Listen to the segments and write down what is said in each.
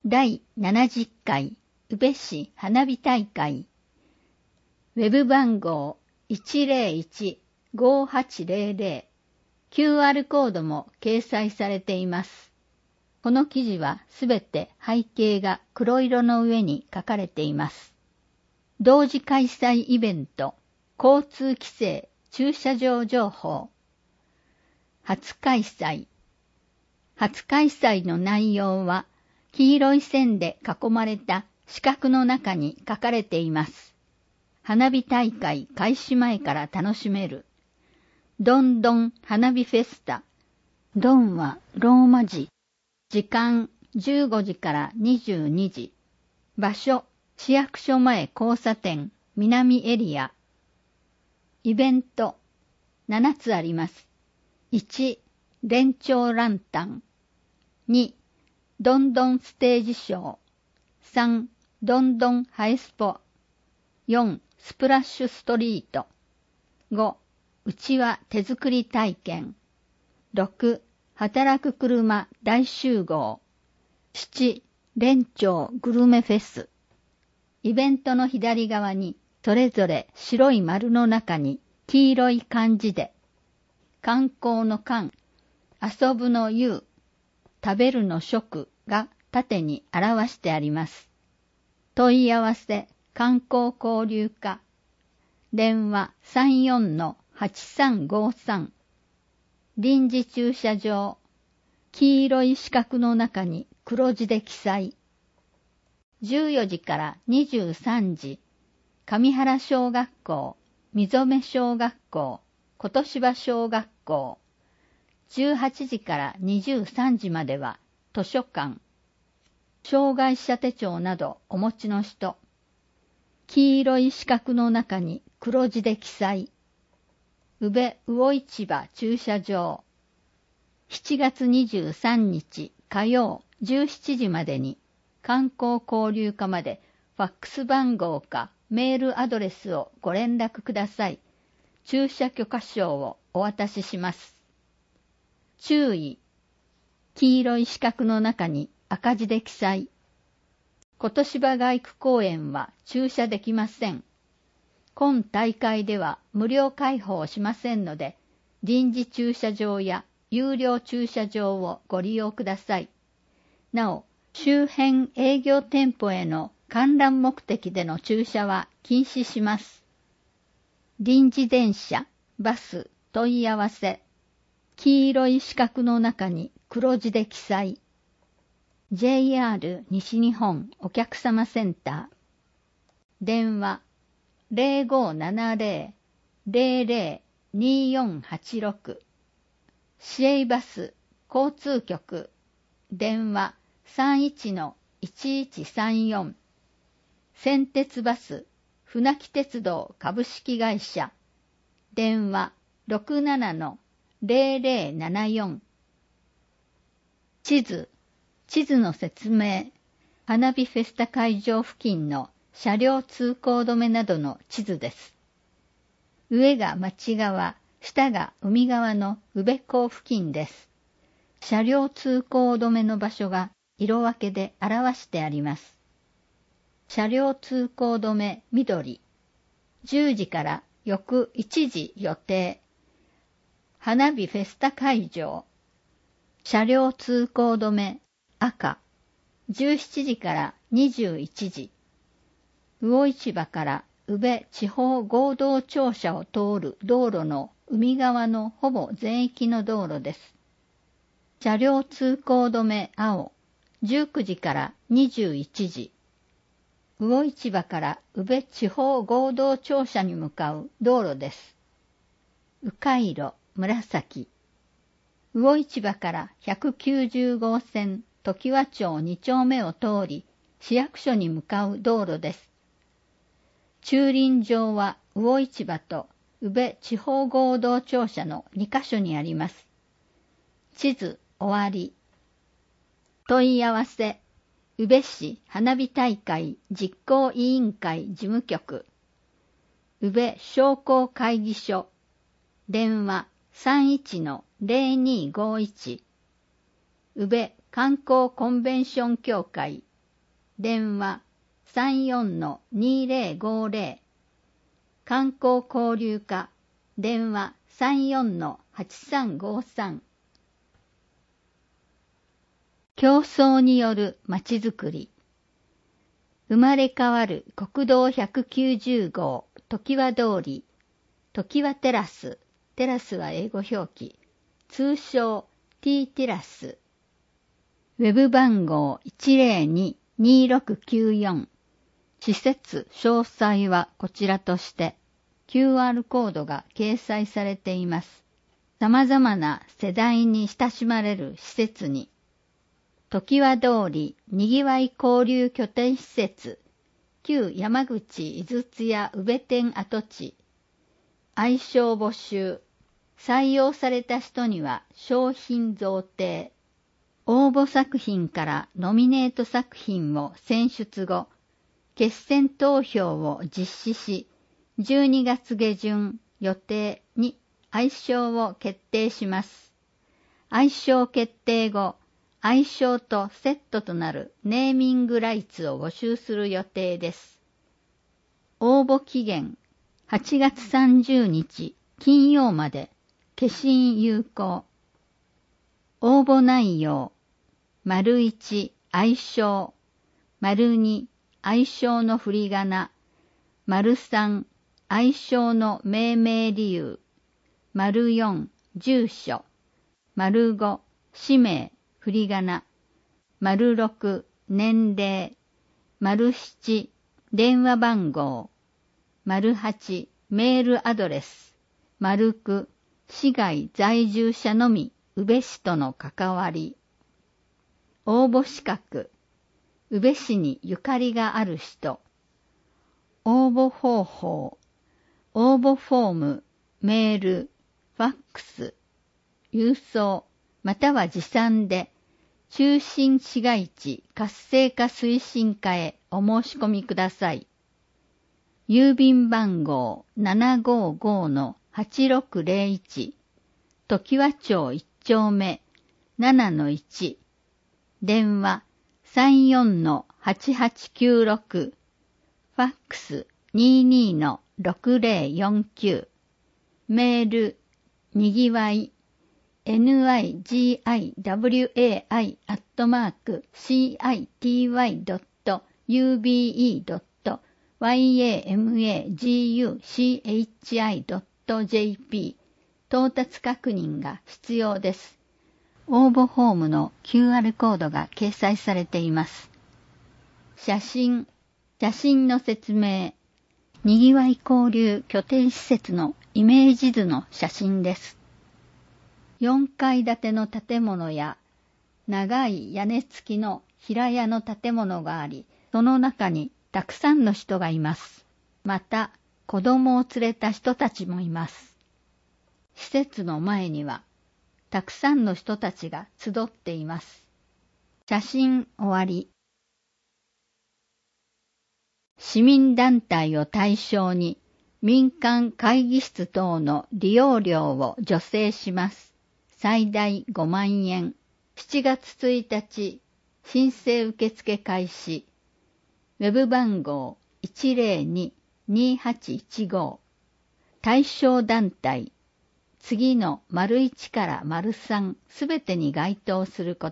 第70回宇部市花火大会。ウェブ番号 101-5800、QR コードも掲載されています。この記事はすべて背景が黒色の上に書かれています。同時開催イベント、交通規制、駐車場情報。初開催。初開催の内容は、黄色い線で囲まれた四角の中に書かれています。花火大会開始前から楽しめる。どんどん花火フェスタ。どんはローマ字。時間15時から22時。場所、市役所前交差点、南エリア。イベント、7つあります。1、連長ランタン。2、どんどんステージショー。3、どんどんハイスポ。4、スプラッシュストリート。5、うちわ手作り体験。6、働く車大集合。7、連長グルメフェス。イベントの左側にそれぞれ白い丸の中に黄色い漢字で、観光の観、遊ぶの遊、食べるの食が縦に表してあります。問い合わせ観光交流課。電話 34-8353。臨時駐車場。黄色い四角の中に黒字で記載。14時から23時。上原小学校、溝目小学校、琴芝小学校。18時から23時までは図書館。障害者手帳などお持ちの人。黄色い四角の中に黒字で記載。宇部魚市場駐車場。7月23日火曜17時までに観光交流課までファックス番号かメールアドレスをご連絡ください。駐車許可証をお渡しします。注意。黄色い四角の中に赤字で記載。琴芝街区公園は駐車できません。今大会では無料開放しませんので、臨時駐車場や有料駐車場をご利用ください。なお、周辺営業店舗への観覧目的での駐車は禁止します。臨時電車、バス、問い合わせ。黄色い四角の中に黒字で記載。JR 西日本お客様センター。電話 0570-002486。市営バス交通局。電話 31-1134。先鉄バス船木鉄道株式会社。電話 67-0074。地図の説明。花火フェスタ会場付近の車両通行止めなどの地図です。上が町側、下が海側の宇部港付近です。車両通行止めの場所が色分けで表してあります。車両通行止め緑。10時から翌1時予定。花火フェスタ会場。車両通行止め赤。17時から21時。魚市場から宇部地方合同庁舎を通る道路の海側のほぼ全域の道路です。車両通行止め青。19時から21時。魚市場から宇部地方合同庁舎に向かう道路です。迂回路紫。魚市場から190号線常盤町2丁目を通り市役所に向かう道路です。駐輪場は魚市場と宇部地方合同庁舎の2カ所にあります。地図終わり。問い合わせ。宇部市花火大会実行委員会事務局。宇部商工会議所。電話 31-0251。宇部観光コンベンション協会電話 34-2050 観光交流課電話 34-8353 競争によるまちづくり生まれ変わる国道190号常盤通り常盤テラステラスは英語表記通称 T テラスウェブ番号 102-2694 施設詳細はこちらとして QR コードが掲載されています。様々な世代に親しまれる施設に常盤通りにぎわい交流拠点施設旧山口井筒屋宇部店跡地愛称募集採用された人には商品贈呈応募作品からノミネート作品を選出後決選投票を実施し12月下旬予定に愛称を決定します。愛称決定後愛称とセットとなるネーミングライツを募集する予定です。応募期限8月30日金曜まで消印有効。応募内容 ① 愛称 ② 愛称の振り仮名 ③ 愛称の命名理由 ④ 住所 ⑤ 氏名振り仮名 ⑥ 年齢 ⑦ 電話番号 �8 メールアドレス �9 市外在住者のみ宇部市との関わり応募資格宇部市にゆかりがある人応募方法応募フォームメールファックス郵送または持参で中心市街地活性化推進課へお申し込みください。郵便番号 755-8601 常盤町1丁目 7-1 電話 34-8896 ファックス 22-6049 メールにぎわいnigiwa@city.yamaguchi.jp 到達確認が必要です。応募フォームの QR コードが掲載されています。写真の説明にぎわい交流拠点施設のイメージ図の写真です。4階建ての建物や長い屋根付きの平屋の建物があり、その中にたくさんの人がいます。また子供を連れた人たちもいます。施設の前にはたくさんの人たちが集っています。写真終わり。市民団体を対象に民間会議室等の利用料を助成します。最大5万円。7月1日、申請受付開始。ウェブ番号 102-2815。対象団体。次の ① から ③ すべてに該当すること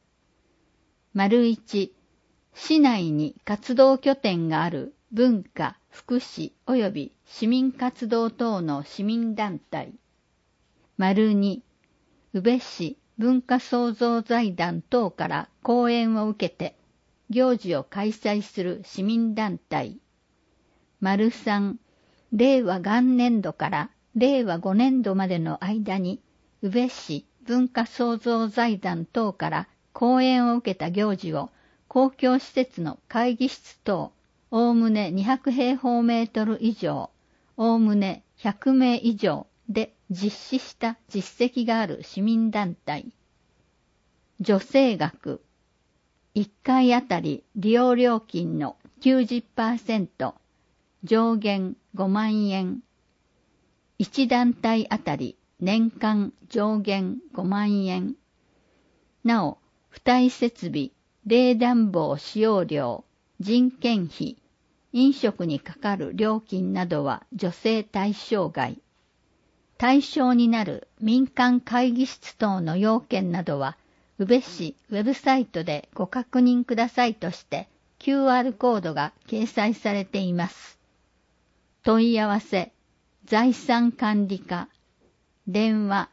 。①市内に活動拠点がある文化、福祉及び市民活動等の市民団体。②宇部市文化創造財団等から後援を受けて行事を開催する市民団体。③令和元年度から令和5年度までの間に宇部市文化創造財団等から後援を受けた行事を公共施設の会議室等おおむね200平方メートル以上おおむね100名以上で実施した実績がある市民団体。助成額1回あたり利用料金の 90% 上限5万円1団体あたり年間上限5万円なお付帯設備冷暖房使用料人件費、飲食にかかる料金などは助成対象外。対象になる民間会議室等の要件などは、宇部市ウェブサイトでご確認くださいとして QR コードが掲載されています。問い合わせ、財産管理課、電話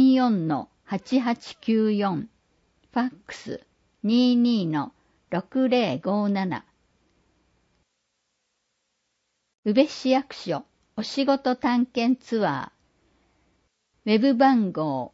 34-8894、ファックス22-6057。宇部市役所お仕事探検ツアー、ウェブ番号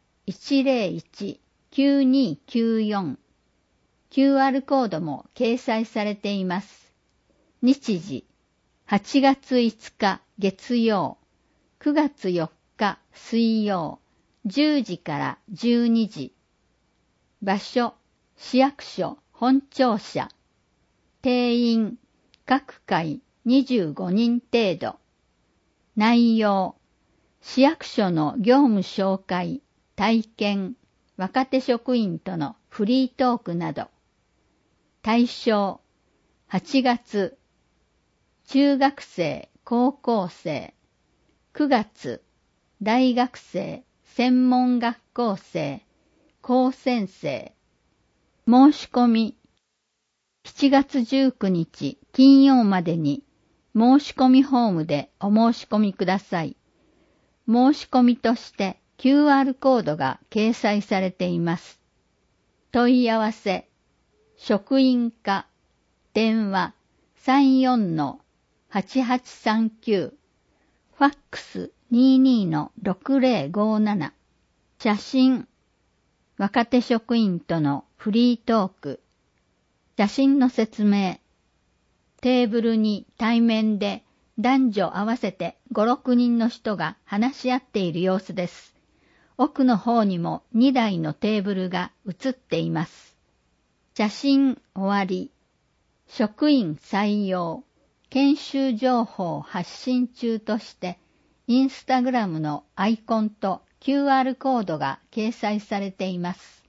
101-9294、QR コードも掲載されています。日時、8月5日月曜、9月4日水曜、10時から12時。場所、市役所本庁舎。定員、各回25人程度。内容、市役所の業務紹介、体験、若手職員とのフリートークなど。対象、8月、中学生、高校生、9月、大学生、専門学校生、高専生。申し込み、7月19日金曜までに申し込みフォームでお申し込みください。申し込みとして QR コードが掲載されています。問い合わせ、職員課、電話34-8839、ファックス22-6057、写真、若手職員とのフリートーク、写真の説明、テーブルに対面で男女合わせて5、6人の人が話し合っている様子です。奥の方にも2台のテーブルが写っています。写真終わり、職員採用、研修情報発信中として、インスタグラムのアイコンと QR コードが掲載されています。